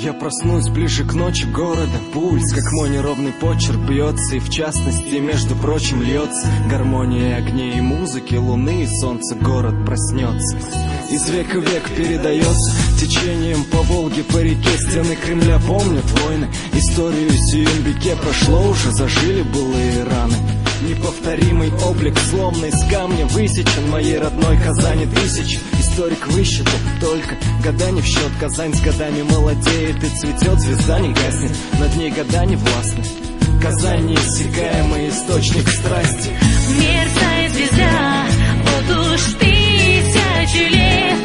Я проснусь ближе к ночи города. Пульс, как мой неровный почерк, бьется. И в частности, между прочим, льется гармония огней и музыки, луны и солнца. Город проснется. Из века в век передается течением по Волге, по реке. Стены Кремля помнят войны. Историю Сюенбике прошло уже, зажили былые раны. Неповторимый облик, сломанный с камня, высечен моей родной Казани тысяч. Историк высчитал только года не в счет. Казань с годами молодеет и цветет, звезда не гаснет, над ней года не властны. Казань неиссякаемый источник страсти. Мерцает звезда, вот уж тысячу лет.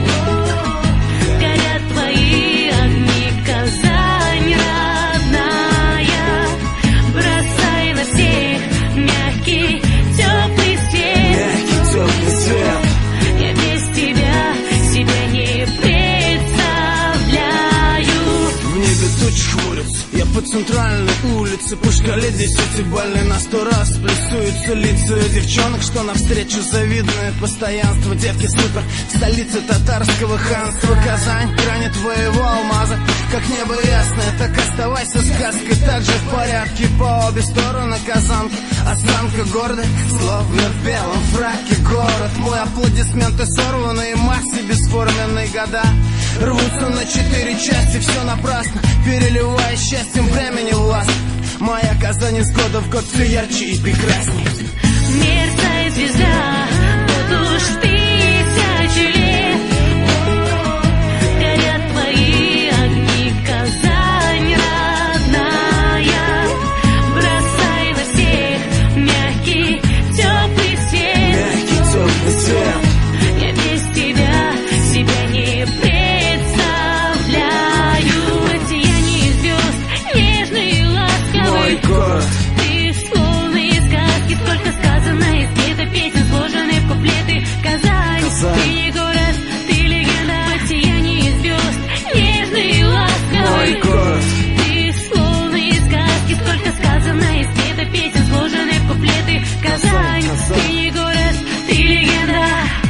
Горят твои огни, Казань родная. Бросай на всех мягкий, теплый свет. Мягкий, теплый свет. Я без тебя себя не представляю. В небе тучи хмурятся, я по центральной улице, по шкале 10-бальной на 100 раз плюсуются лица девчонок, что навстречу завидное постоянство. Девки супер, столица татарского ханства. Казань, грани твоего алмаза, как небо ясное, так оставайся сказкой. Так же в порядке по обе стороны Казанки. Осанка гордая, словно в белом фраке. Город мой, аплодисменты сорванные, массы бесформенные года рвутся на 4 части, все напрасно, переливая счастьем времени власть. Моя Казань из года в год все ярче и прекрасней. Мерцает звезда, вот уж тысячу лет. Горят твои огни, Казань родная. Бросай на всех мягкий, теплый свет. Мягкий, теплый свет. Я без тебя себя не представляю. Сияние звезд, нежный и ласковый. Мой город. Ты словно из сказки, сколько сказано из спета песен, сложены в куплеты. Казань, Казань. ты не город, ты легенда. Сияние звезд, нежный и ласковый. Мой город. Ты словно из сказки, сколько сказано из спета песен, сложены в куплеты. Казань, Казань. ты не город, ты легенда.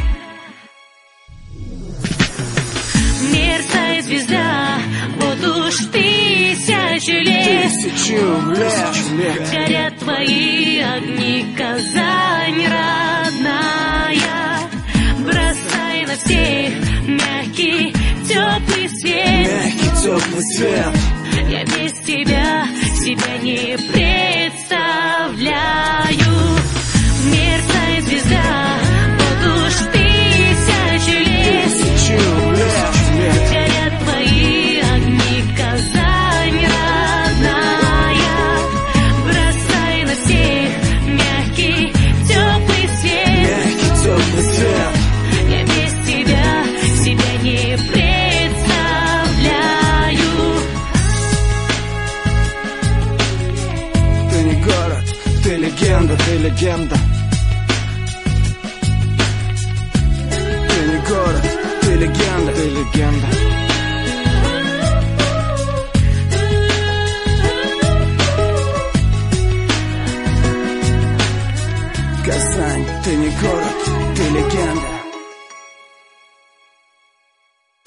Мерцает звезда, вот уж тысячу лет. Тысячу лет. Горят твои огни, Казань родная. Бросай на всех мягкий, теплый свет. Мягкий, теплый свет. Я без тебя себя не представляю. Мерцает звезда, вот уж тысячу лет. Тысячу лет. Горят твои огни, Казань родная. Бросай на всех мягкий, теплый свет. Мягкий, теплый свет. Я без тебя себя не представляю. Ты не город, ты легенда, ты легенда. Ты не город, ты легенда, ты легенда. Казань, ты не город, ты легенда.